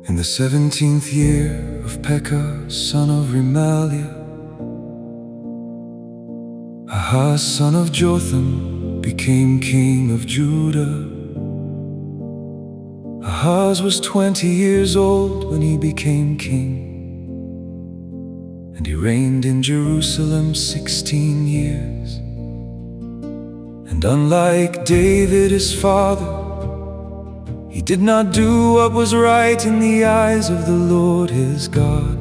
In the 17th year of Pekah, son of Remaliah, Ahaz, son of Jotham, became king of Judah. Ahaz was 20 years old when he became king, and he reigned in Jerusalem 16 years. And unlike David his father, he did not do what was right in the eyes of the Lord his God.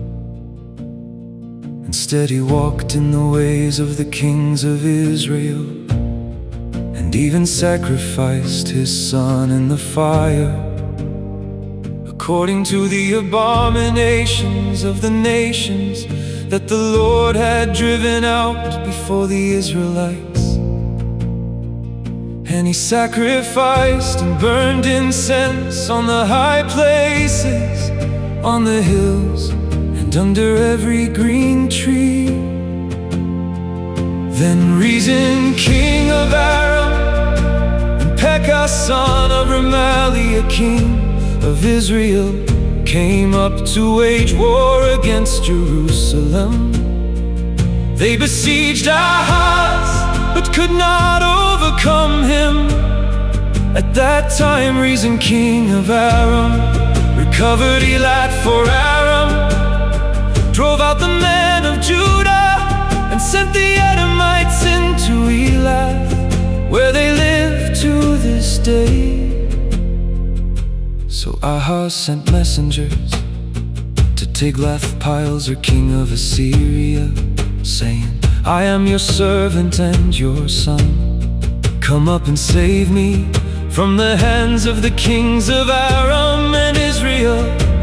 Instead, he walked in the ways of the kings of Israel, and even sacrificed his son in the fire, according to the abominations of the nations that the Lord had driven out before the Israelites. And he sacrificed and burned incense on the high places, on the hills, and under every green tree. Then Rezin, king of Aram, and Pekah, son of Remaliah, king of Israel, came up to wage war against Jerusalem. They besieged Ahaz, but could not overcome him. At that time Rezin, king of Aram, recovered Elath for Aram, drove out the men of Judah, and sent the Edomites into Elath, where they live to this day. So Ahaz sent messengers to Tiglath-Pileser, king of Assyria, saying, I am your servant and your son. Come up and save me from the hands of the kings of Aram and Israel,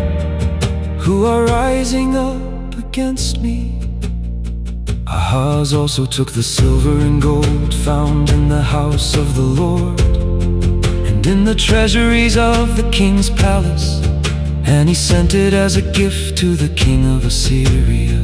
who are rising up against me. Ahaz also took the silver and gold found in the house of the Lord, and in the treasuries of the king's palace, and he sent it as a gift to the king of Assyria.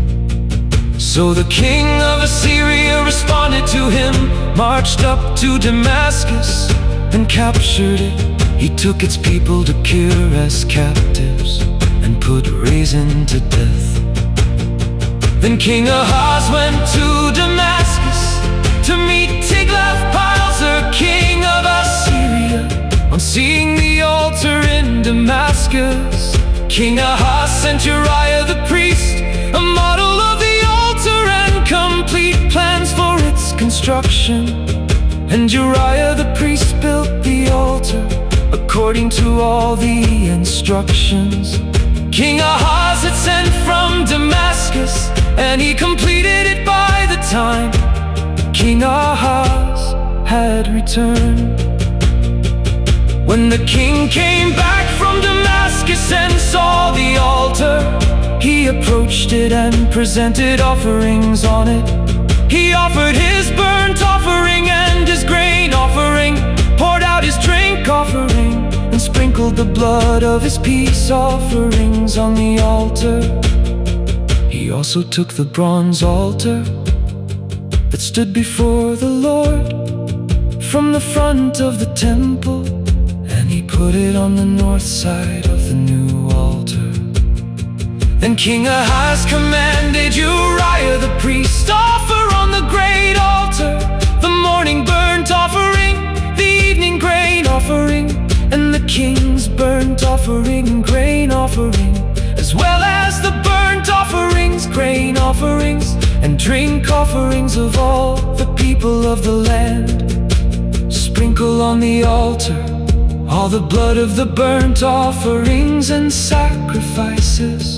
So the king of Assyria responded to him, marched up to Damascus, and captured it. He took its people to Kir as captives, and put Rezin to death. Then King Ahaz went to Damascus to meet Tiglath-Pileser, king of Assyria. On seeing the altar in Damascus, King Ahaz sent Uriah the priest, a model of the altar and complete plans for its construction. And Uriah the priest built the altar according to all the instructions King Ahaz had sent from Damascus, and he completed it by the time King Ahaz had returned. When the king came back from Damascus and saw the altar, he approached it and presented offerings on it. He offered his burnt offering and his grain offering, poured out his drink offering, and sprinkled the blood of his peace offerings on the altar. He also took the bronze altar that stood before the Lord from the front of the temple, and he put it on the north side of the new altar. Then King Ahaz commanded Uriah the priest offer on the great altar the morning burnt offering, the evening grain offering, and the king's burnt offering and grain offering, as well as the burnt offerings, grain offerings, and drink offerings of all the people of the land. Sprinkle on the altar all the blood of the burnt offerings and sacrifices,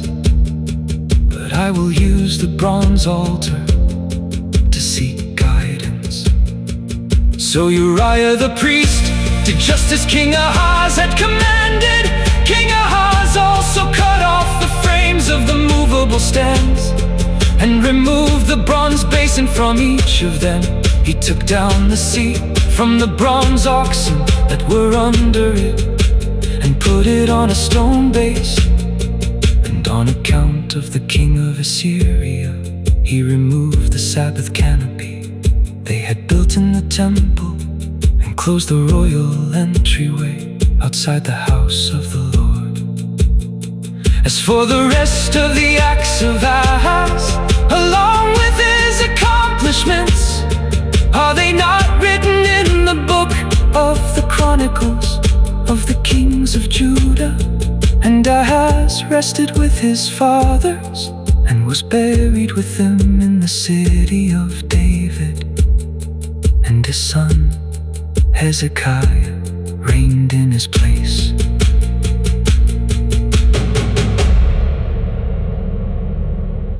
but I will use the bronze altar to seek guidance. So Uriah the priest did just as King Ahaz had commanded. King Ahaz also cut off the frames of the movable stands and removed the bronze basin from each of them. He took down the seat from the bronze oxen that were under it, and put it on a stone base. And on account of the king of Assyria, he removed the Sabbath canopy they had built in the temple, and closed the royal entryway outside the house of the Lord. As for the rest of the acts of Ahaz, along with his accomplishments, are they not written in the book of the Chronicles of the kings of Judah? And Ahaz rested with his fathers, and was buried with them in the city of David. And his son Hezekiah reigned in his place.